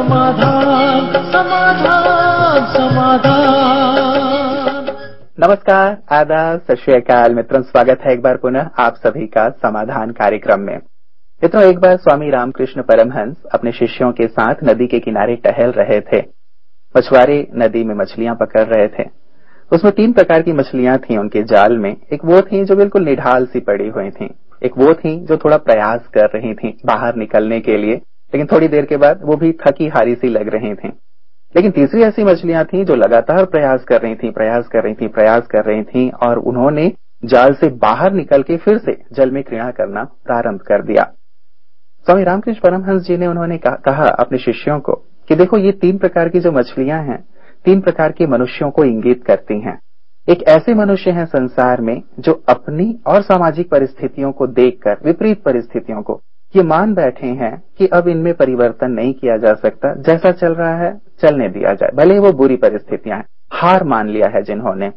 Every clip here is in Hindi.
समाधान समाधान समाधान। नमस्कार, आदाब, सत श्री अकाल मित्रों, स्वागत है एक बार पुनः आप सभी का समाधान कार्यक्रम में। मित्रों, एक बार स्वामी रामकृष्ण परमहंस अपने शिष्यों के साथ नदी के किनारे टहल रहे थे। मछुआरे नदी में मछलियां पकड़ रहे थे। उसमें 3 प्रकार की मछलियां थी उनके जाल में। एक वो थी जो बिल्कुल निढाल सी पड़ी हुई थी, एक वो थी जो थोड़ा प्रयास कर रही थी बाहर निकलने के लिए, लेकिन थोड़ी देर के बाद वो भी थकी हारी सी लग रही थी। लेकिन तीसरी ऐसी मछलियां थी जो लगातार प्रयास कर रही थी और उन्होंने जाल से बाहर निकल के फिर से जल में क्रीड़ा करना प्रारंभ कर दिया। स्वामी रामकृष्ण परमहंस जी ने उन्होंने कहा अपने शिष्यों को कि देखो, ये 3 प्रकार की जो मछलियां हैं 3 प्रकार के मनुष्यों को इंगित करती हैं। एक ऐसे मनुष्य हैं संसार में जो अपनी और सामाजिक परिस्थितियों को देखकर, विपरीत परिस्थितियों को, ये मान बैठे हैं कि अब इनमें परिवर्तन नहीं किया जा सकता, जैसा चल रहा है चलने दिया जाए, भले ही वो बुरी परिस्थितियां हैं, हार मान लिया है जिन्होंने।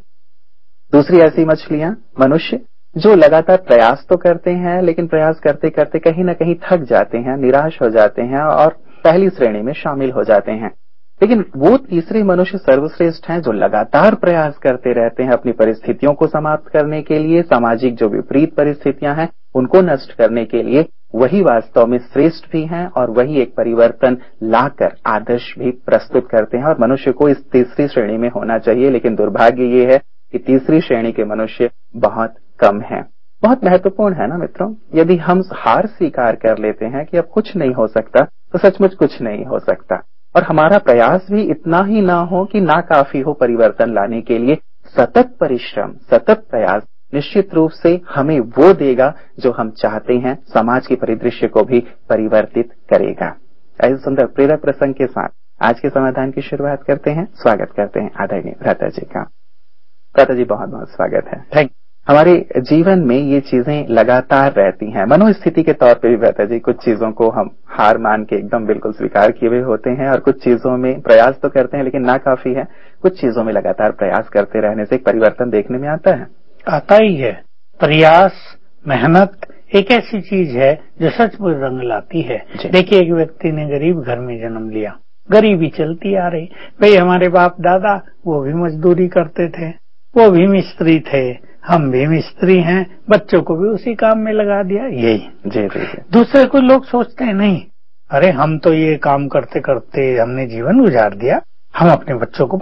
दूसरी ऐसी मछलियां, मनुष्य जो लगातार प्रयास तो करते हैं, लेकिन प्रयास करते करते कहीं ना कहीं थक जाते हैं, निराश हो जाते हैं और पहली श्रेणी में शामिल हो जाते हैं। लेकिन वो तीसरे मनुष्य सर्वश्रेष्ठ हैं जो लगातार प्रयास करते रहते हैं अपनी परिस्थितियों को समाप्त करने के लिए, सामाजिक जो विपरीत परिस्थितियां हैं उनको नष्ट करने के लिए। वही वास्तव में श्रेष्ठ भी हैं और वही एक परिवर्तन लाकर आदर्श भी प्रस्तुत करते हैं और मनुष्य को इस तीसरी श्रेणी में होना चाहिए। लेकिन दुर्भाग्य ये है कि तीसरी श्रेणी के मनुष्य बहुत कम हैं। बहुत महत्वपूर्ण है ना मित्रों, यदि हम हार स्वीकार कर लेते हैं कि अब कुछ नहीं हो सकता, तो सचमुच कुछ नहीं हो सकता और हमारा प्रयास भी इतना ही ना हो कि नाकाफी हो परिवर्तन लाने के लिए। सतत परिश्रम, सतत प्रयास निश्चित रूप से हमें वो देगा जो हम चाहते हैं, समाज के परिदृश्य को भी परिवर्तित करेगा। ऐसे सुंदर प्रेरक प्रसंग के साथ आज के समाधान की शुरुआत करते हैं। स्वागत करते हैं आदरणीय भ्राता जी का। भ्राता जी, बहुत बहुत स्वागत है। थैंक। हमारे जीवन में ये चीजें लगातार रहती हैं। मनोस्थिति के तौर पे भी भ्राता जी, कुछ चीजों को हम हार मान के एकदम बिल्कुल स्वीकार किए हुए होते हैं और कुछ चीजों में प्रयास तो करते हैं लेकिन नाकाफी है। कुछ चीजों में लगातार प्रयास करते रहने से एक परिवर्तन देखने में आता ही है। प्रयास, मेहनत एक ऐसी चीज है जो सचमुच रंग लाती है। देखिए, एक व्यक्ति ने गरीब घर में जन्म लिया, गरीबी चलती आ रही। भाई, हमारे बाप दादा वो भी मजदूरी करते थे, वो भी मिस्त्री थे, हम भी मिस्त्री हैं, बच्चों को भी उसी काम में लगा दिया। यही जी। दूसरे को लोग सोचते हैं नहीं, अरे हम तो ये काम करते करते हमने जीवन गुजार दिया, हम अपने बच्चों को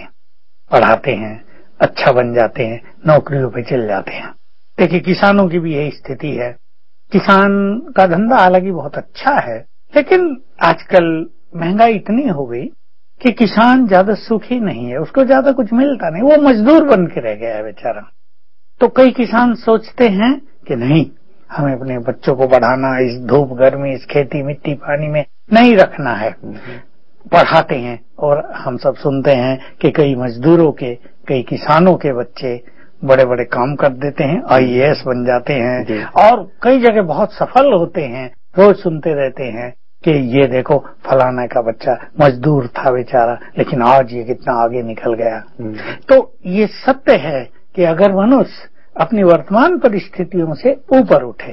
पढ़ाते हैं, अच्छा बन जाते हैं, नौकरियों पे चल जाते हैं। देखिए, किसानों की भी यही स्थिति है। किसान का धंधा हालांकि बहुत अच्छा है, लेकिन आजकल महंगाई इतनी हो गई कि किसान ज्यादा सुखी नहीं है, उसको ज्यादा कुछ मिलता नहीं, वो मजदूर बन के रह गया है बेचारा। तो कई किसान सोचते हैं कि नहीं, हमें अपने बच्चों को पढ़ाना, इस धूप गर्मी, इस खेती मिट्टी पानी में नहीं रखना है, पढ़ाते हैं। और हम सब सुनते हैं कि कई मजदूरों के, कई किसानों के बच्चे बड़े बड़े काम कर देते हैं, IAS बन जाते हैं और कई जगह बहुत सफल होते हैं। रोज सुनते रहते हैं कि ये देखो फलाना का बच्चा मजदूर था बेचारा, लेकिन आज ये कितना आगे निकल गया। तो ये सत्य है कि अगर मनुष्य अपनी वर्तमान परिस्थितियों से ऊपर उठे,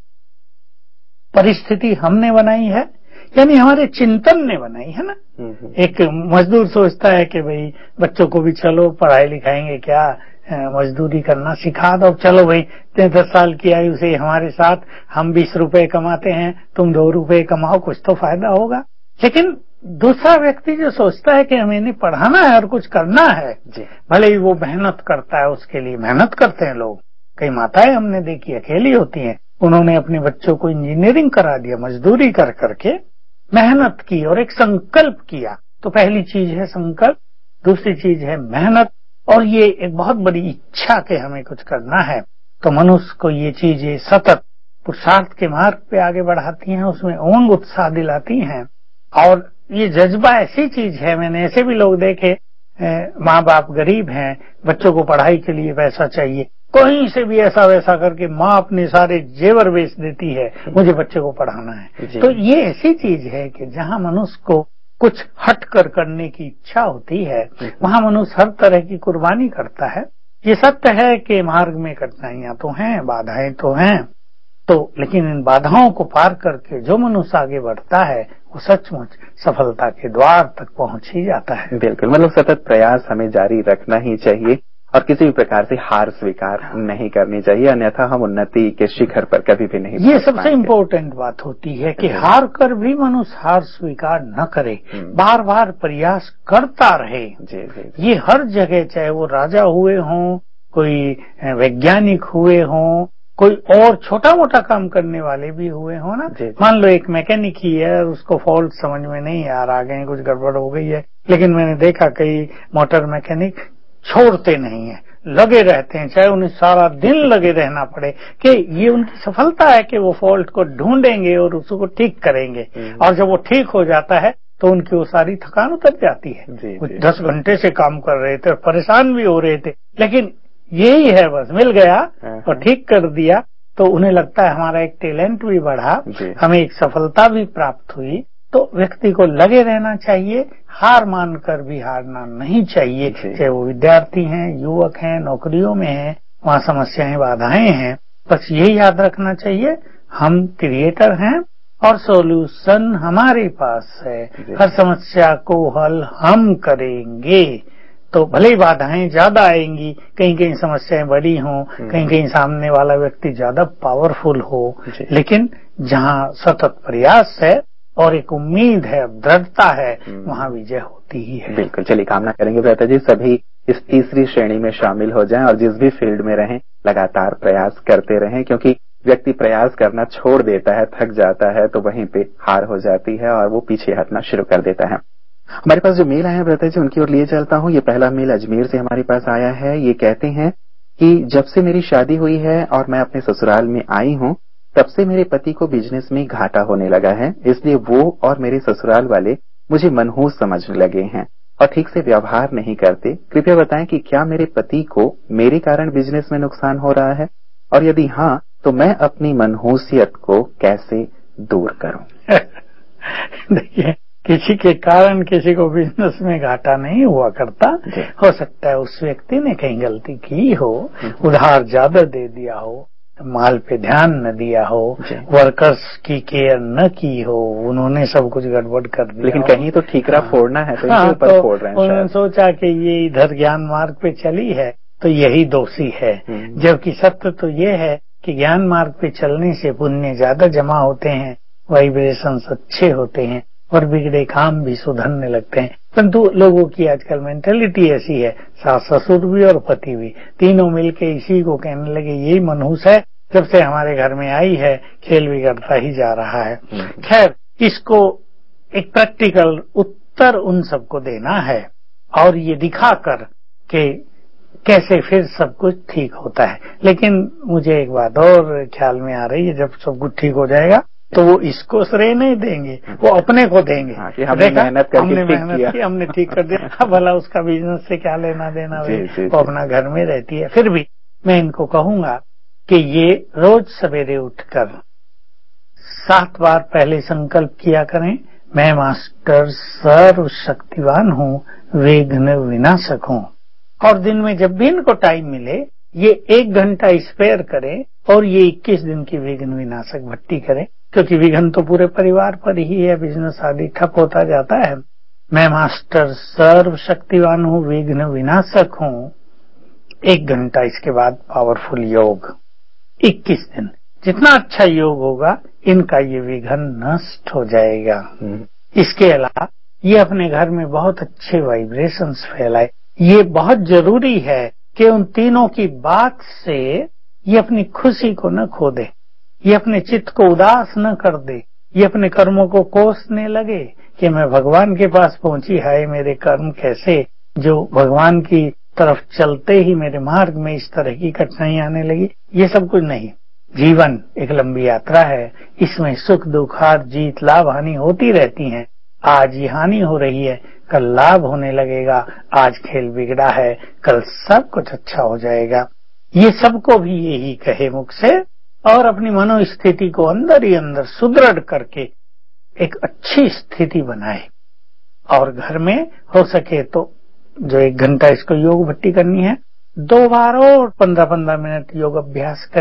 परिस्थिति हमने बनाई है, यानी हमारे चिंतन ने बनाई है ना। एक मजदूर सोचता है कि भाई बच्चों को भी चलो पढ़ाई लिखाएंगे, क्या मजदूरी करना सिखा दो, चलो भाई 10 साल की आयु से हमारे साथ, हम 20 रुपए कमाते हैं, तुम 2 रुपए कमाओ, कुछ तो फायदा होगा। लेकिन दूसरा व्यक्ति जो सोचता है कि हमें नहीं पढ़ाना है और कुछ करना है, भले ही वो मेहनत करता है, उसके लिए मेहनत करते हैं लोग। कई माताएं हमने देखी अकेली होती हैं, उन्होंने अपने बच्चों को इंजीनियरिंग करा दिया, मजदूरी कर करके मेहनत की और एक संकल्प किया। तो पहली चीज है संकल्प, दूसरी चीज है मेहनत, और ये एक बहुत बड़ी इच्छा के हमें कुछ करना है। तो मनुष्य को ये चीजें सतत पुरुषार्थ के मार्ग पे आगे बढ़ाती हैं, उसमें उमंग उत्साह दिलाती हैं। और ये जज्बा ऐसी चीज है, मैंने ऐसे भी लोग देखे, माँ बाप गरीब हैं, बच्चों को पढ़ाई के लिए पैसा चाहिए, कहीं से भी ऐसा वैसा करके माँ अपने सारे जेवर बेच देती है, मुझे बच्चे को पढ़ाना है। तो ये ऐसी चीज है कि जहाँ मनुष्य को कुछ हट कर करने की इच्छा होती है, वहाँ मनुष्य हर तरह की कुर्बानी करता है। ये सत्य है कि मार्ग में कठिनाइयां तो हैं, बाधाएं तो हैं, तो लेकिन इन बाधाओं को पार करके जो मनुष्य आगे बढ़ता है वो सचमुच सफलता के द्वार तक पहुंच ही जाता है। बिल्कुल, मतलब सतत प्रयास हमें जारी रखना ही चाहिए और किसी भी प्रकार से हार स्वीकार नहीं करनी चाहिए, अन्यथा हम उन्नति के शिखर पर कभी भी नहीं। ये सबसे इम्पोर्टेंट बात होती है कि हार कर भी मनुष्य हार स्वीकार न करे, बार बार प्रयास करता रहे। जी, जी। ये हर जगह, चाहे वो राजा हुए हों, कोई वैज्ञानिक हुए हों, कोई और छोटा मोटा काम करने वाले भी हुए हो ना। मान लो एक मैकेनिक ही है, उसको फॉल्ट समझ में नहीं आ रहा, कहीं कुछ गड़बड़ हो गई है, लेकिन मैंने देखा कई मोटर मैकेनिक छोड़ते नहीं है, लगे रहते हैं, चाहे उन्हें सारा दिन लगे रहना पड़े, कि ये उनकी सफलता है कि वो फॉल्ट को ढूंढेंगे और उसको ठीक करेंगे। और जब वो ठीक हो जाता है तो उनकी वो सारी थकान उतर जाती है। कुछ 10 घंटे से काम कर रहे थे और परेशान भी हो रहे थे, लेकिन यही है, बस मिल गया और ठीक कर दिया, तो उन्हें लगता है हमारा एक टैलेंट भी बढ़ा, हमें एक सफलता भी प्राप्त हुई। तो व्यक्ति को लगे रहना चाहिए, हार मानकर भी हारना नहीं चाहिए। चाहे वो विद्यार्थी हैं, युवक हैं, नौकरियों में हैं, वहाँ समस्याएं बाधाएं हैं, बस यही याद रखना चाहिए, हम क्रिएटर हैं और सॉल्यूशन हमारे पास है, हर समस्या को हल हम करेंगे। तो भले ही बाधाएं ज्यादा आएंगी, कहीं कहीं समस्याएं बड़ी हों, कहीं कहीं सामने वाला व्यक्ति ज्यादा पावरफुल हो, लेकिन जहाँ सतत प्रयास है और एक उम्मीद है, दृढ़ता है, वहाँ विजय होती ही है। बिल्कुल, चलिए कामना करेंगे भ्राता जी सभी इस तीसरी श्रेणी में शामिल हो जाएं और जिस भी फील्ड में रहें लगातार प्रयास करते रहें, क्योंकि व्यक्ति प्रयास करना छोड़ देता है, थक जाता है, तो वहीं पे हार हो जाती है और वो पीछे हटना शुरू कर देता है। हमारे पास जो मेल आया है भ्राता जी उनकी ओर लिए चलता हूँ। ये पहला मेल अजमेर से हमारे पास आया है। ये कहते हैं कि जब से मेरी शादी हुई है और मैं अपने ससुराल में आई हूँ, तब से मेरे पति को बिजनेस में घाटा होने लगा है, इसलिए वो और मेरे ससुराल वाले मुझे मनहूस समझने लगे हैं और ठीक से व्यवहार नहीं करते। कृपया बताएं कि क्या मेरे पति को मेरे कारण बिजनेस में नुकसान हो रहा है, और यदि हाँ तो मैं अपनी मनहूसियत को कैसे दूर करूं? देखिए, किसी के कारण किसी को बिजनेस में घाटा नहीं हुआ करता। हो सकता है उस व्यक्ति ने कहीं गलती की हो, उधार ज्यादा दे दिया हो, माल पे ध्यान न दिया हो, वर्कर्स की केयर न की हो, उन्होंने सब कुछ गड़बड़ कर दिया, लेकिन कहीं तो ठीकरा फोड़ना है तो इनके ऊपर फोड़ रहे हैं। उन्होंने सोचा कि ये इधर ज्ञान मार्ग पे चली है तो यही दोषी है, जबकि सत्य तो ये है कि ज्ञान मार्ग पे चलने से पुण्य ज्यादा जमा होते हैं, वाइब्रेशंस अच्छे होते हैं और बिगड़े काम भी सुधरने लगते हैं। परंतु लोगों की आजकल मेंटेलिटी ऐसी है, सास ससुर भी और पति भी, तीनों मिलके इसी को कहने लगे यही मनहूस है, जब से हमारे घर में आई है खेल बिगड़ता ही जा रहा है। खैर, इसको एक प्रैक्टिकल उत्तर उन सबको देना है और ये दिखाकर कि कैसे फिर सब कुछ ठीक होता है। लेकिन मुझे एक बात और ख्याल में आ रही है, जब सब कुछ ठीक हो जाएगा तो वो इसको श्रेय नहीं देंगे, वो अपने को देंगे। हमने मेहनत की, हमने ठीक कर दिया, भला उसका बिजनेस से क्या लेना देना, वो अपना घर में रहती है। फिर भी मैं इनको कहूंगा कि ये रोज सवेरे उठकर 7 बार पहले संकल्प किया करें, मैं मास्टर सर्व शक्तिवान हूँ, विघ्न विनाशक हूँ। और दिन में जब भी इनको टाइम मिले ये 1 घंटा स्पेयर करें और ये 21 दिन की विघ्न विनाशक भट्टी करें, क्योंकि विघ्न तो पूरे परिवार पर ही है, बिजनेस आदि ठप होता जाता है। मैं मास्टर सर्व शक्तिवान हूँ, विघ्न विनाशक हूँ। 1 घंटा इसके बाद पावरफुल योग, 21 दिन। जितना अच्छा योग होगा इनका ये विघ्न नष्ट हो जाएगा। इसके अलावा ये अपने घर में बहुत अच्छे वाइब्रेशंस फैलाए। ये बहुत जरूरी है कि उन तीनों की बात से ये अपनी खुशी को न खो दे, ये अपने चित्त को उदास न कर दे, ये अपने कर्मों को कोसने लगे कि मैं भगवान के पास पहुंची, हाय मेरे कर्म कैसे, जो भगवान की तरफ चलते ही मेरे मार्ग में इस तरह की कठिनाई आने लगी। ये सब कुछ नहीं। जीवन एक लंबी यात्रा है, इसमें सुख दुख हार जीत लाभ हानि होती रहती हैं। आज ये हानि हो रही है, कल लाभ होने लगेगा। आज खेल बिगड़ा है, कल सब कुछ अच्छा हो जाएगा। ये सबको भी यही कहे मुख से और अपनी मनोस्थिति को अंदर ही अंदर सुदृढ़ करके एक अच्छी स्थिति बनाए। और घर में हो सके तो जो 1 घंटा इसको योग भट्टी करनी है, 2 बार और 15-15 मिनट योग अभ्यास करे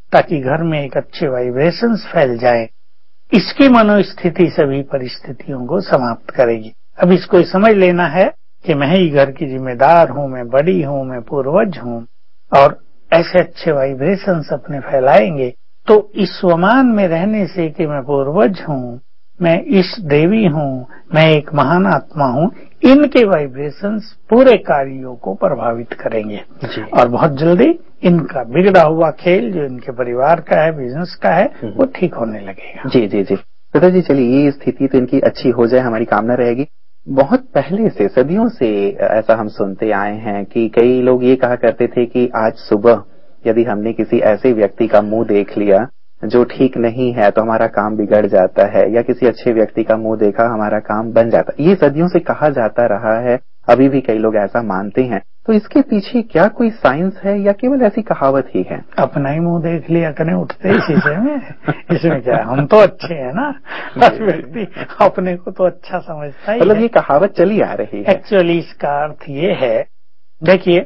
ताकि घर में एक अच्छे वाइब्रेशंस फैल जाए। इसकी मनोस्थिति सभी परिस्थितियों को समाप्त करेगी। अब इसको समझ लेना है कि मैं ही घर की जिम्मेदार हूँ, मैं बड़ी हूँ, मैं पूर्वज हूँ, और ऐसे अच्छे वाइब्रेशंस अपने फैलाएंगे तो इस स्वमान में रहने से कि मैं पूर्वज हूँ, मैं इस देवी हूँ, मैं एक महान आत्मा हूँ, इनके वाइब्रेशंस पूरे कार्यों को प्रभावित करेंगे और बहुत जल्दी इनका बिगड़ा हुआ खेल जो इनके परिवार का है, बिजनेस का है, वो ठीक होने लगेगा। जी जी जी पिताजी, चलिए ये स्थिति तो इनकी अच्छी हो जाए, हमारी कामना रहेगी। बहुत पहले से, सदियों से ऐसा हम सुनते आए हैं कि कई लोग ये कहा करते थे कि आज सुबह यदि हमने किसी ऐसे व्यक्ति का मुंह देख लिया जो ठीक नहीं है तो हमारा काम बिगड़ जाता है, या किसी अच्छे व्यक्ति का मुंह देखा हमारा काम बन जाता है। ये सदियों से कहा जाता रहा है, अभी भी कई लोग ऐसा मानते हैं। तो इसके पीछे क्या कोई साइंस है या केवल ऐसी कहावत ही है? अपना ही मुंह देख लिया करें उठते ही शीशे में, इसमें क्या है, हम तो अच्छे हैं ना। हर व्यक्ति अपने को तो अच्छा समझता ही, मतलब ये कहावत चली आ रही है। एक्चुअली इसका अर्थ ये है, देखिए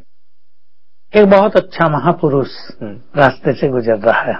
एक बहुत अच्छा महापुरुष रास्ते से गुजर रहा है,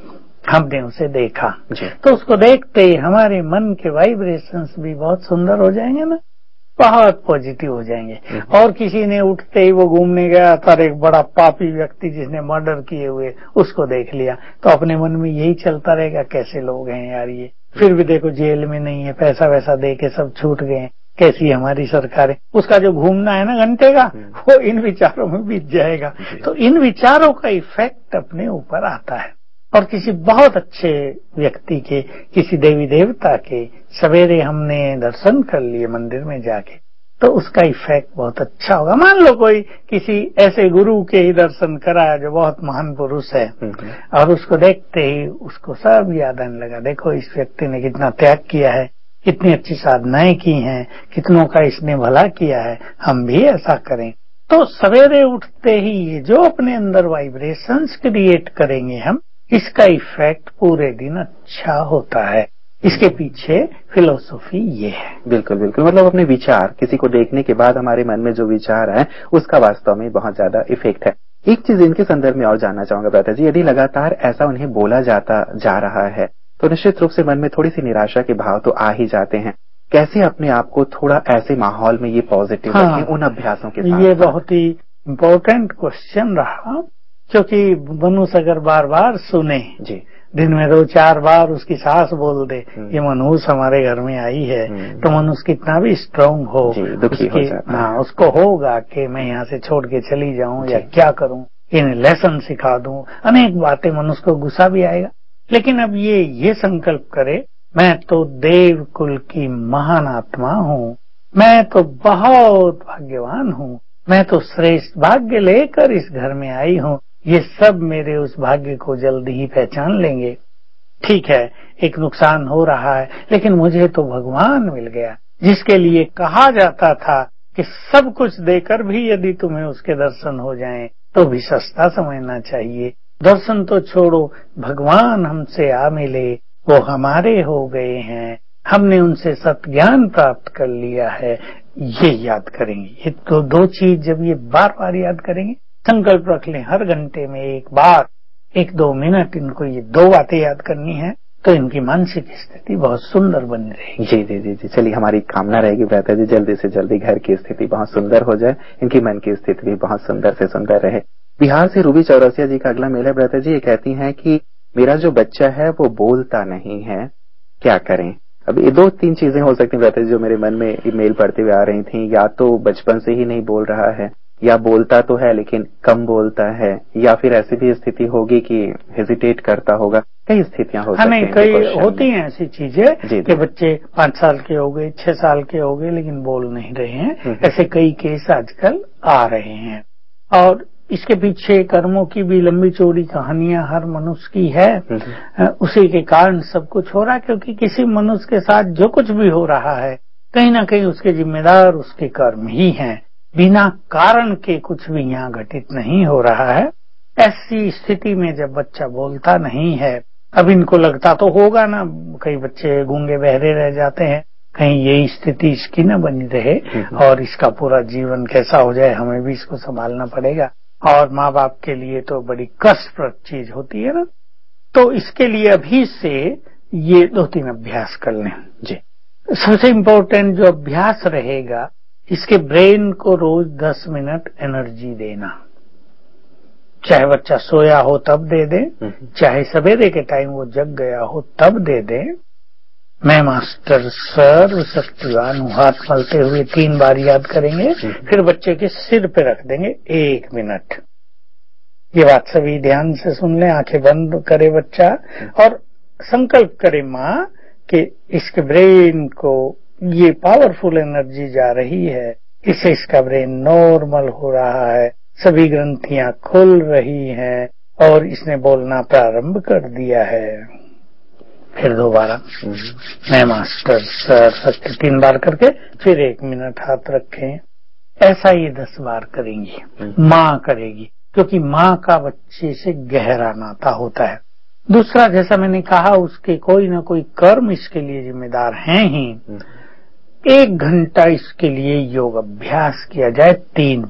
हमने उसे देखा, तो उसको देखते ही हमारे मन के वाइब्रेशंस भी बहुत सुंदर हो जाएंगे ना, बहुत पॉजिटिव हो जाएंगे। और किसी ने उठते ही वो घूमने गया था, एक बड़ा पापी व्यक्ति जिसने मर्डर किए हुए, उसको देख लिया तो अपने मन में यही चलता रहेगा, कैसे लोग हैं यार ये, फिर भी देखो जेल में नहीं है, पैसा वैसा दे के सब छूट गए, कैसी हमारी सरकार है। उसका जो घूमना है ना घंटे का, वो इन विचारों में बीत जाएगा। तो इन विचारों का इफेक्ट अपने ऊपर आता है। और किसी बहुत अच्छे व्यक्ति के, किसी देवी देवता के सवेरे हमने दर्शन कर लिए मंदिर में जाके, तो उसका इफेक्ट बहुत अच्छा होगा। मान लो कोई किसी ऐसे गुरु के ही दर्शन कराया जो बहुत महान पुरुष है, और उसको देखते ही उसको सब याद आने लगा, देखो इस व्यक्ति ने कितना त्याग किया है, कितनी अच्छी साधनाएं की हैं, कितनों का इसने भला किया है, हम भी ऐसा करें। तो सवेरे उठते ही ये जो अपने अंदर वाइब्रेशंस क्रिएट करेंगे हम, इसका इफेक्ट पूरे दिन अच्छा होता है। इसके पीछे फिलॉसफी ये है। बिल्कुल बिल्कुल, मतलब अपने विचार, किसी को देखने के बाद हमारे मन में जो विचार है उसका वास्तव में बहुत ज्यादा इफेक्ट है। एक चीज इनके संदर्भ में और जानना चाहूंगा भ्राता जी, यदि लगातार ऐसा उन्हें बोला जाता जा रहा है तो निश्चित रूप से मन में थोड़ी सी निराशा के भाव तो आ ही जाते हैं। कैसे अपने आप को थोड़ा ऐसे माहौल में ये पॉजिटिव रखें उन अभ्यासों के साथ? ये बहुत ही इम्पोर्टेंट क्वेश्चन रहा, क्योंकि मनुष्य अगर बार बार सुने जी, दिन में 2-4 बार उसकी सास बोल दे ये मनुष्य हमारे घर में आई है, तो मनुष्य कितना भी स्ट्रांग हो, दुखी हो जाता है। उसको होगा कि मैं यहाँ से छोड़ के चली जाऊं या क्या करूं, इन्हें लेसन सिखा दूं, अनेक बातें, मनुष्य को गुस्सा भी आएगा। लेकिन अब ये संकल्प करे, मैं तो देव कुल की महान आत्मा हूँ, मैं तो बहुत भाग्यवान हूँ, मैं तो श्रेष्ठ भाग्य लेकर इस घर में आई हूँ, ये सब मेरे उस भाग्य को जल्दी ही पहचान लेंगे। ठीक है, एक नुकसान हो रहा है, लेकिन मुझे तो भगवान मिल गया, जिसके लिए कहा जाता था कि सब कुछ देकर भी यदि तुम्हें उसके दर्शन हो जाएं तो भी सस्ता समझना चाहिए। दर्शन तो छोड़ो, भगवान हमसे आ मिले, वो हमारे हो गए हैं, हमने उनसे सत्ज्ञान प्राप्त कर लिया है, ये याद करेंगे। ये तो दो चीज जब ये बार बार याद करेंगे, संकल्प रख लें हर घंटे में एक बार 1-2 मिनट इनको ये 2 बातें याद करनी है, तो इनकी मानसिक स्थिति बहुत सुंदर बनी रहेगी। जी जी जी जी, चलिए हमारी कामना रहेगी भ्राता जी जल्दी से जल्दी घर की स्थिति बहुत सुंदर हो जाए, इनकी मन की स्थिति भी बहुत सुंदर से सुंदर रहे। बिहार से रूबी चौरसिया जी का अगला मेल है भ्राता जी। ये कहती हैं कि मेरा जो बच्चा है वो बोलता नहीं है, क्या करें? अब ये 2-3 चीजें हो सकती हैं भ्राता जी जो मेरे मन में ईमेल पढ़ते हुए आ रही थी। या तो बचपन से ही नहीं बोल रहा है, या बोलता तो है लेकिन कम बोलता है, या फिर ऐसी भी स्थिति होगी कि हेजिटेट करता होगा। कई स्थितियां हो सकती हैं। कई होती हैं ऐसी चीजें कि बच्चे 5 साल के हो गए, 6 साल के हो गए, लेकिन बोल नहीं रहे हैं। ऐसे कई केस आजकल आ रहे हैं, और इसके पीछे कर्मों की भी लंबी चौड़ी कहानियां हर मनुष्य की है। उसी के कारण सब कुछ हो रहा है, क्योंकि किसी मनुष्य के साथ जो कुछ भी हो रहा है कहीं ना कहीं उसके जिम्मेदार उसके कर्म ही हैं। बिना कारण के कुछ भी यहाँ घटित नहीं हो रहा है। ऐसी स्थिति में जब बच्चा बोलता नहीं है, अब इनको लगता तो होगा ना, कई बच्चे गूंगे बहरे रह जाते हैं, कहीं यही स्थिति इसकी न बनी रहे और इसका पूरा जीवन कैसा हो जाए, हमें भी इसको संभालना पड़ेगा। और माँ बाप के लिए तो बड़ी कष्टप्रद चीज होती है ना, तो इसके लिए अभी से ये 2-3 अभ्यास कर लें जी। सबसे इम्पोर्टेंट जो अभ्यास रहेगा, इसके ब्रेन को रोज 10 मिनट एनर्जी देना। चाहे बच्चा सोया हो तब दे दे, चाहे सवेरे के टाइम वो जग गया हो तब दे दे। मैं मास्टर सर्वशक्तिवान हूँ, हाथ मलते हुए 3 बार याद करेंगे, फिर बच्चे के सिर पे रख देंगे 1 मिनट। ये बात सभी ध्यान से सुन लें, आंखें बंद करे बच्चा और संकल्प करे माँ कि इसके ब्रेन को ये पावरफुल एनर्जी जा रही है, इससे इसका ब्रेन नॉर्मल हो रहा है, सभी ग्रंथियां खुल रही हैं और इसने बोलना प्रारंभ कर दिया है। फिर दोबारा मैं मास्टर सर 3 बार करके फिर 1 मिनट हाथ रखें। ऐसा ये 10 बार करेंगी, माँ करेगी, क्योंकि माँ का बच्चे से गहरा नाता होता है। दूसरा, जैसा मैंने कहा, उसके कोई ना कोई कर्म इसके लिए जिम्मेदार हैं ही। 1 घंटा इसके लिए योग अभ्यास किया जाए 3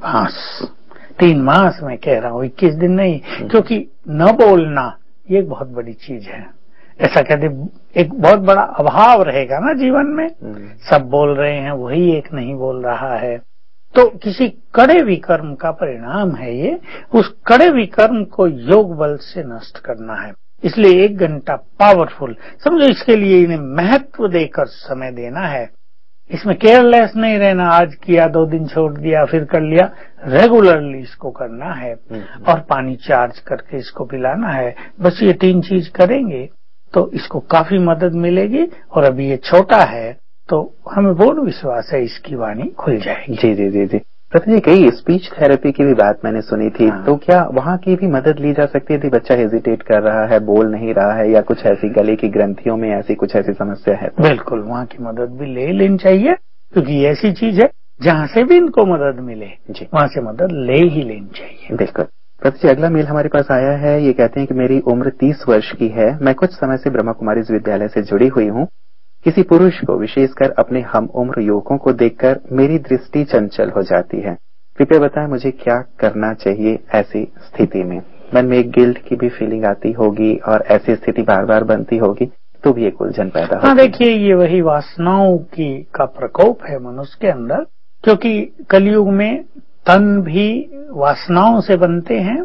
मास में कह रहा हूँ, 21 दिन नहीं, क्योंकि न बोलना ये एक बहुत बड़ी चीज है। ऐसा कहते एक बहुत बड़ा अभाव रहेगा ना जीवन में, सब बोल रहे हैं वही एक नहीं बोल रहा है, तो किसी कड़े विकर्म का परिणाम है ये। उस कड़े विकर्म को योग बल से नष्ट करना है, इसलिए 1 घंटा पावरफुल समझो। इसके लिए इन्हें महत्व देकर समय देना है, इसमें केयरलेस नहीं रहना, आज किया 2 दिन छोड़ दिया फिर कर लिया, रेगुलरली इसको करना है और पानी चार्ज करके इसको पिलाना है। बस ये 3 चीज करेंगे तो इसको काफी मदद मिलेगी। और अभी ये छोटा है तो हमें पूर्ण विश्वास है इसकी वाणी खुल जाएगी। जी जी जी जी। प्रति जी, कई स्पीच थेरेपी की भी बात मैंने सुनी थी, तो क्या वहाँ की भी मदद ली जा सकती है यदि बच्चा हेजिटेट कर रहा है, बोल नहीं रहा है, या कुछ ऐसी गले की ग्रंथियों में ऐसी कुछ ऐसी समस्या है? बिल्कुल, वहाँ की मदद भी ले लेनी चाहिए, क्योंकि ऐसी चीज है जहाँ से भी इनको मदद मिले वहाँ से मदद ले ही लेनी चाहिए। बिल्कुल। प्रति जी, अगला मेल हमारे पास आया है। ये कहते हैं कि मेरी उम्र 30 वर्ष की है, मैं कुछ समय से ब्रह्मा कुमारीज विद्यालय से जुड़ी हुई हूँ। किसी पुरुष को, विशेषकर अपने हम उम्र युवकों को देखकर मेरी दृष्टि चंचल हो जाती है। कृपया बताएं मुझे क्या करना चाहिए ऐसी स्थिति में। मन में एक गिल्ट की भी फीलिंग आती होगी और ऐसी स्थिति बार बार बनती होगी तो भी एक उलझन पैदा होगी। हाँ, देखिए, ये वही वासनाओं का प्रकोप है मनुष्य के अंदर, क्योंकि कलयुग में तन भी वासनाओं से बनते हैं।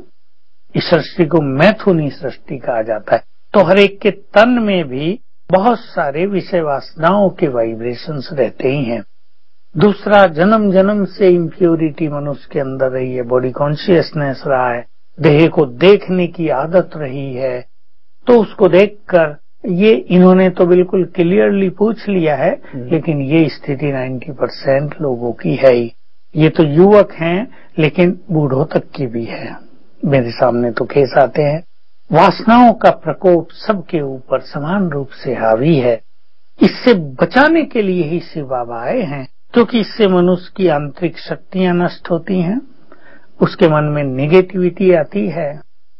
इस सृष्टि को मैथुनी सृष्टि कहा जाता है, तो हर एक के तन में भी बहुत सारे विषय वासनाओं के वाइब्रेशंस रहते ही हैं। दूसरा, जन्म जन्म से इम्प्योरिटी मनुष्य के अंदर रही है, बॉडी कॉन्शियसनेस रहा है, देह को देखने की आदत रही है, तो उसको देखकर ये इन्होंने तो बिल्कुल क्लियरली पूछ लिया है, लेकिन ये स्थिति 90% लोगों की है ही। ये तो युवक हैं लेकिन बूढ़ों तक की भी है, मेरे सामने तो केस आते हैं। वासनाओं का प्रकोप सबके ऊपर समान रूप से हावी है। इससे बचाने के लिए ही शिव बाबा आए हैं, क्योंकि इससे मनुष्य की आंतरिक शक्तियां नष्ट होती हैं, उसके मन में नेगेटिविटी आती है।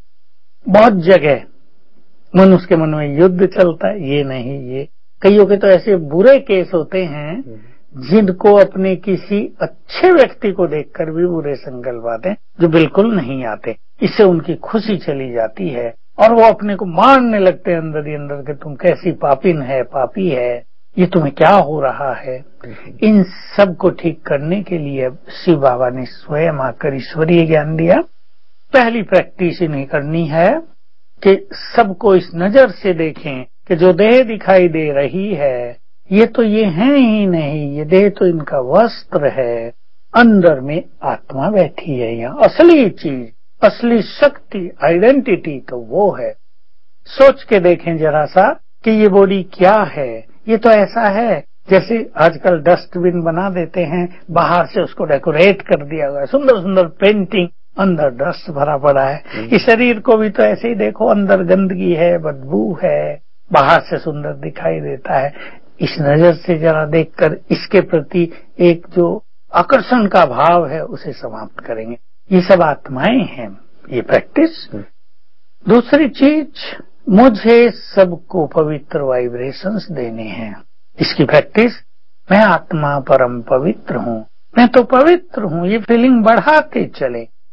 बहुत जगह मनुष्य के मन में युद्ध चलता है, ये नहीं, ये कईयों के तो ऐसे बुरे केस होते हैं जिनको अपने किसी अच्छे व्यक्ति को देखकर भी बुरे संकल्प आते हैं जो बिल्कुल नहीं आते। इससे उनकी खुशी चली जाती है और वो अपने को मारने लगते हैं अंदर ही अंदर कि तुम कैसी पापिन है, पापी है, ये तुम्हें क्या हो रहा है। इन सब को ठीक करने के लिए शिव बाबा ने स्वयं आकर ईश्वरीय ज्ञान दिया। पहली प्रैक्टिस इन्हें करनी है कि सबको इस नजर से देखें कि जो देह दिखाई दे रही है ये तो ये है ही नहीं, ये देह तो इनका वस्त्र है, अंदर में आत्मा बैठी है। यहाँ असली चीज, असली शक्ति, आइडेंटिटी तो वो है। सोच के देखें जरा सा कि ये बॉडी क्या है। ये तो ऐसा है जैसे आजकल डस्टबिन बना देते हैं, बाहर से उसको डेकोरेट कर दिया गया, सुंदर सुंदर पेंटिंग, अंदर डस्ट भरा पड़ा है। इस शरीर को भी तो ऐसे ही देखो, अंदर गंदगी है, बदबू है, बाहर से सुंदर दिखाई देता है। इस नजर से जरा देखकर इसके प्रति एक जो आकर्षण का भाव है उसे समाप्त करेंगे। ये सब आत्माएं हैं, ये प्रैक्टिस। दूसरी चीज, मुझे सबको पवित्र वाइब्रेशंस देने हैं, इसकी प्रैक्टिस। मैं आत्मा परम पवित्र हूँ, मैं तो पवित्र हूँ, ये फीलिंग बढ़ाते चले।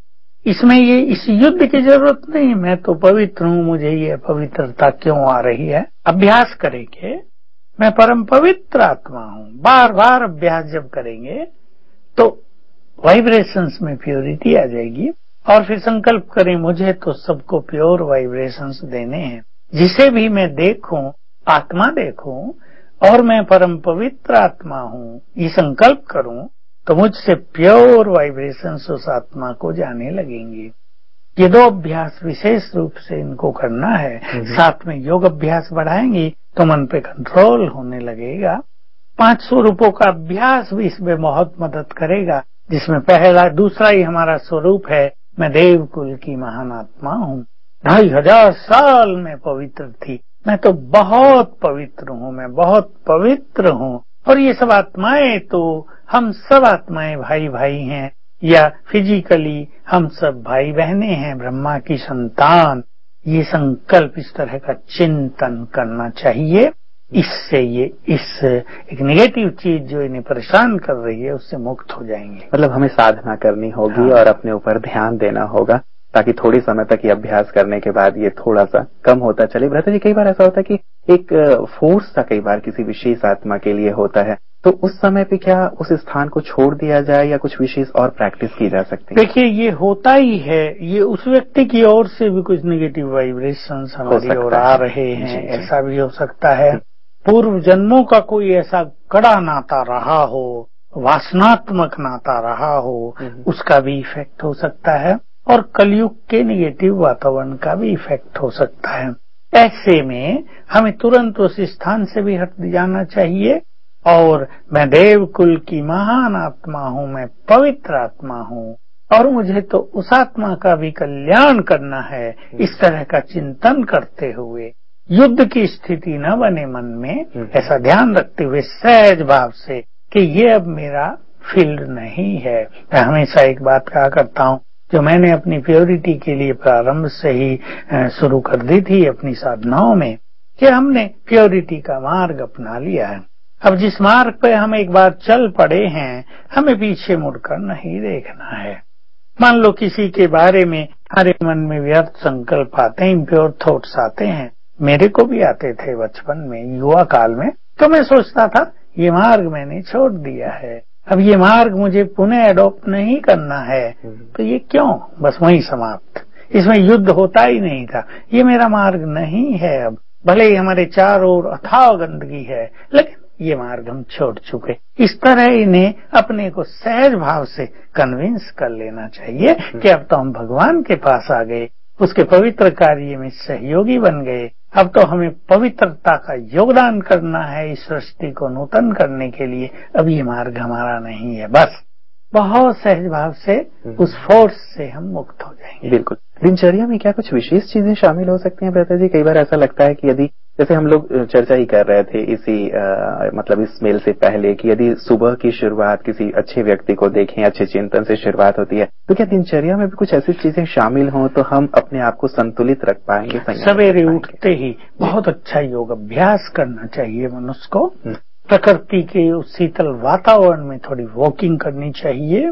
इसमें ये इस युद्ध की जरूरत नहीं, मैं तो पवित्र हूँ, मुझे ये पवित्रता क्यों आ रही है। अभ्यास करेंगे, मैं परम पवित्र आत्मा हूँ, बार बार अभ्यास जब करेंगे तो वाइब्रेशंस में प्योरिटी आ जाएगी। और फिर संकल्प करें, मुझे तो सबको प्योर वाइब्रेशंस देने हैं, जिसे भी मैं देखूं आत्मा देखूं और मैं परम पवित्र आत्मा हूँ, ये संकल्प करूं तो मुझसे प्योर वाइब्रेशंस उस आत्मा को जाने लगेंगे। ये दो अभ्यास विशेष रूप से इनको करना है। साथ में योग अभ्यास बढ़ाएंगे तो मन पे कंट्रोल होने लगेगा। 5 स्वरूपों का अभ्यास भी इसमें बहुत मदद करेगा, जिसमें पहला दूसरा ही हमारा स्वरूप है, मैं देव कुल की महान आत्मा हूँ। 2500 साल में पवित्र थी, मैं तो बहुत पवित्र हूँ, मैं बहुत पवित्र हूँ। और ये सब आत्माएं तो हम सब आत्माएं भाई भाई हैं, या फिजिकली हम सब भाई बहने हैं, ब्रह्मा की संतान। ये संकल्प, इस तरह का चिंतन करना चाहिए। इससे ये इस एक नेगेटिव चीज जो इन्हें परेशान कर रही है उससे मुक्त हो जाएंगे। मतलब हमें साधना करनी होगी और अपने ऊपर ध्यान देना होगा, ताकि थोड़ी समय तक ये अभ्यास करने के बाद ये थोड़ा सा कम होता चले। भ्राता जी, कई बार ऐसा होता है कि एक फोर्स सा कई बार किसी विशेष आत्मा के लिए होता है, तो उस समय पे क्या उस स्थान को छोड़ दिया जाए या कुछ विशेष और प्रैक्टिस की जा सकती है? देखिए, ये होता ही है, ये उस व्यक्ति की ओर से भी कुछ नेगेटिव वाइब्रेशंस हमारी ओर आ रहे हैं, ऐसा भी हो सकता है। पूर्व जन्मों का कोई ऐसा कड़ा नाता रहा हो, वासनात्मक नाता रहा हो, उसका भी इफेक्ट हो सकता है। और कलयुग के नेगेटिव वातावरण का भी इफेक्ट हो सकता है। ऐसे में हमें तुरंत उस स्थान से भी हट जाना चाहिए। और मैं देव कुल की महान आत्मा हूँ, मैं पवित्र आत्मा हूँ और मुझे तो उस आत्मा का भी कल्याण करना है। इस तरह का चिंतन करते हुए युद्ध की स्थिति न बने मन में, ऐसा ध्यान रखते हुए सहज भाव से कि ये अब मेरा फील्ड नहीं है। मैं हमेशा एक बात कहा करता हूँ, जो मैंने अपनी प्योरिटी के लिए प्रारंभ से ही शुरू कर दी थी अपनी साधनाओं में, कि हमने प्योरिटी का मार्ग अपना लिया है। अब जिस मार्ग पे हम एक बार चल पड़े हैं, हमें पीछे मुड़कर नहीं देखना है। मान लो किसी के बारे में हमारे मन में व्यर्थ संकल्प आते हैं, इम्प्योर थॉट्स आते हैं, मेरे को भी आते थे बचपन में, युवा काल में, तो मैं सोचता था ये मार्ग मैंने छोड़ दिया है, अब ये मार्ग मुझे पुनः एडॉप्ट नहीं करना है। तो ये क्यों, बस वहीं समाप्त, इसमें युद्ध होता ही नहीं था। ये मेरा मार्ग नहीं है, अब भले ही हमारे चारों ओर अथाह गंदगी है, लेकिन ये मार्ग हम छोड़ चुके। इस तरह इन्हें अपने को सहज भाव से कन्विंस कर लेना चाहिए कि अब तो हम भगवान के पास आ गए, उसके पवित्र कार्य में सहयोगी बन गए। अब तो हमें पवित्रता का योगदान करना है इस सृष्टि को नूतन करने के लिए। अब ये मार्ग हमारा नहीं है। बस बहुत सहज भाव से उस फोर्स से हम मुक्त हो जाएंगे। बिल्कुल। दिनचर्या में क्या कुछ विशेष चीजें शामिल हो सकती हैं भ्राता जी? कई बार ऐसा लगता है कि यदि, जैसे हम लोग चर्चा ही कर रहे थे इसी मतलब इस मेल से पहले, कि यदि सुबह की शुरुआत किसी अच्छे व्यक्ति को देखें, अच्छे चिंतन से शुरुआत होती है, तो क्या दिनचर्या में भी कुछ ऐसी चीजें शामिल हों तो हम अपने आप को संतुलित रख पाएंगे? सवेरे उठते ही बहुत अच्छा योग अभ्यास करना चाहिए मनुष्य को। प्रकृति के उस शीतल वातावरण में थोड़ी वॉकिंग करनी चाहिए।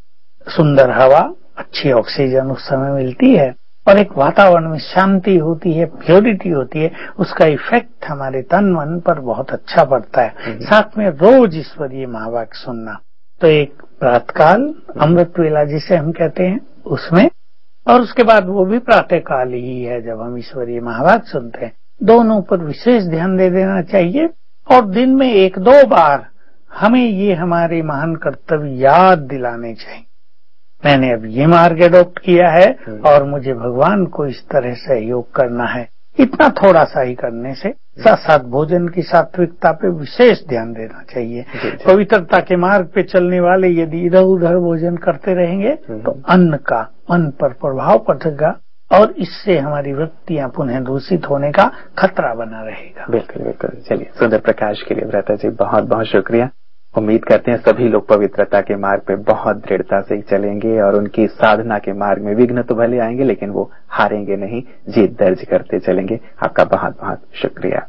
सुंदर हवा, अच्छी ऑक्सीजन उस समय मिलती है और एक वातावरण में शांति होती है, प्योरिटी होती है, उसका इफेक्ट हमारे तन मन पर बहुत अच्छा पड़ता है। साथ में रोज ईश्वरीय महावाक्य सुनना, तो एक प्रातःकाल अमृत वेला जिसे हम कहते हैं उसमें, और उसके बाद वो भी प्रातःकाल ही है जब हम ईश्वरीय महावाक्य सुनते हैं। दोनों पर विशेष ध्यान दे देना चाहिए और दिन में 1-2 बार हमें ये हमारे महान कर्तव्य याद दिलाने चाहिए। मैंने अब ये मार्ग एडॉप्ट किया है और मुझे भगवान को इस तरह सहयोग करना है। इतना थोड़ा सा ही करने से साथ साथ भोजन की सात्विकता पे विशेष ध्यान देना चाहिए। पवित्रता के मार्ग पे चलने वाले यदि इधर उधर भोजन करते रहेंगे तो अन्न का मन पर प्रभाव पड़ेगा और इससे हमारी वृत्तियां पुनः दूषित होने का खतरा बना रहेगा। बिल्कुल बिल्कुल। चलिए, सुंदर प्रकाश के लिए भ्राता जी बहुत बहुत शुक्रिया। उम्मीद करते हैं सभी लोग पवित्रता के मार्ग पे बहुत दृढ़ता से चलेंगे और उनकी साधना के मार्ग में विघ्न तो भले आएंगे लेकिन वो हारेंगे नहीं, जीत दर्ज करते चलेंगे। आपका बहुत बहुत शुक्रिया।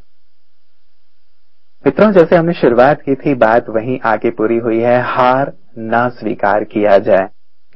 मित्रों, जैसे हमने शुरुआत की थी, बात वहीं आके पूरी हुई है। हार ना स्वीकार किया जाए।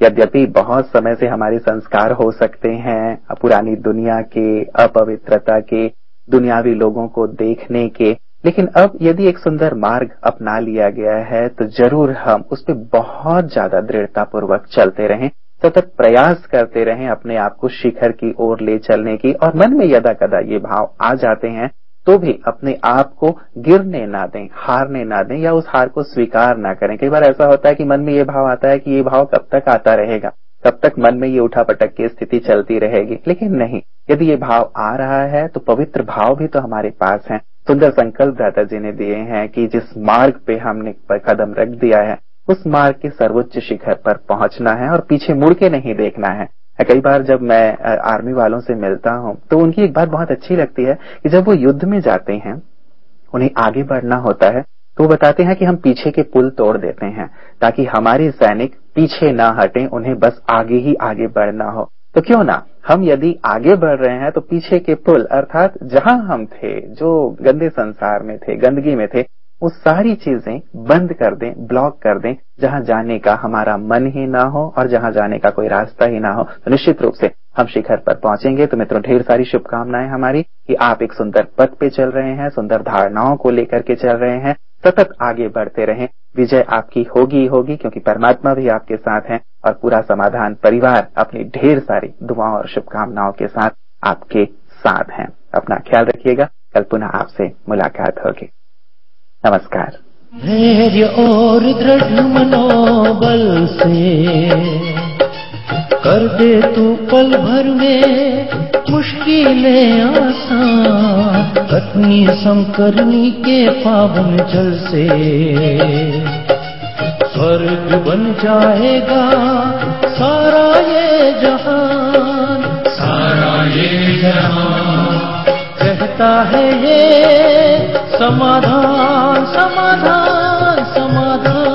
यद्यपि बहुत समय से हमारे संस्कार हो सकते हैं पुरानी दुनिया के, अपवित्रता के, दुनियावी लोगों को देखने के, लेकिन अब यदि एक सुंदर मार्ग अपना लिया गया है तो जरूर हम उस पर बहुत ज्यादा दृढ़ता पूर्वक चलते रहें, सतत प्रयास करते रहें अपने आप को शिखर की ओर ले चलने की। और मन में यदा कदा ये भाव आ जाते हैं तो भी अपने आप को गिरने ना दें, हारने ना दें, या उस हार को स्वीकार ना करें। कई बार ऐसा होता है कि मन में ये भाव आता है कि ये भाव कब तक आता रहेगा, कब तक मन में ये उठापटक की स्थिति चलती रहेगी, लेकिन नहीं, यदि ये भाव आ रहा है तो पवित्र भाव भी तो हमारे पास है। सुंदर संकल्प दादाजी ने दिए हैं कि जिस मार्ग पे हमने कदम रख दिया है उस मार्ग के सर्वोच्च शिखर पर पहुंचना है और पीछे मुड़ के नहीं देखना है। कई बार जब मैं आर्मी वालों से मिलता हूं तो उनकी एक बात बहुत अच्छी लगती है कि जब वो युद्ध में जाते हैं, उन्हें आगे बढ़ना होता है, तो वो बताते हैं कि हम पीछे के पुल तोड़ देते हैं ताकि हमारे सैनिक पीछे ना हटें, उन्हें बस आगे ही आगे बढ़ना हो। तो क्यों ना हम यदि आगे बढ़ रहे हैं तो पीछे के पुल, अर्थात जहां हम थे, जो गंदे संसार में थे, गंदगी में थे, वो सारी चीजें बंद कर दें, ब्लॉक कर दें, जहां जाने का हमारा मन ही ना हो और जहां जाने का कोई रास्ता ही ना हो। तो निश्चित रूप से हम शिखर पर पहुंचेंगे। तो मित्रों, ढेर सारी शुभकामनाएं हमारी कि आप एक सुंदर पथ पे चल रहे हैं, सुंदर धारणाओं को लेकर के चल रहे हैं, सतत आगे बढ़ते रहें। विजय आपकी होगी होगी, क्योंकि परमात्मा भी आपके साथ हैं और पूरा समाधान परिवार अपनी ढेर सारी दुआओं और शुभकामनाओं के साथ आपके साथ हैं। अपना ख्याल रखिएगा। कल पुनः आपसे मुलाकात होगी। नमस्कार। धैर्य और दृढ़ मनोबल से कर दे तू पल भर में मुश्किलें आसान, अपनी समकरनी के पावन जल से स्वर्ग बन जाएगा सारा ये जहान, सारा ये जहान। कहता है ये समाधान, समाधान, समाधान।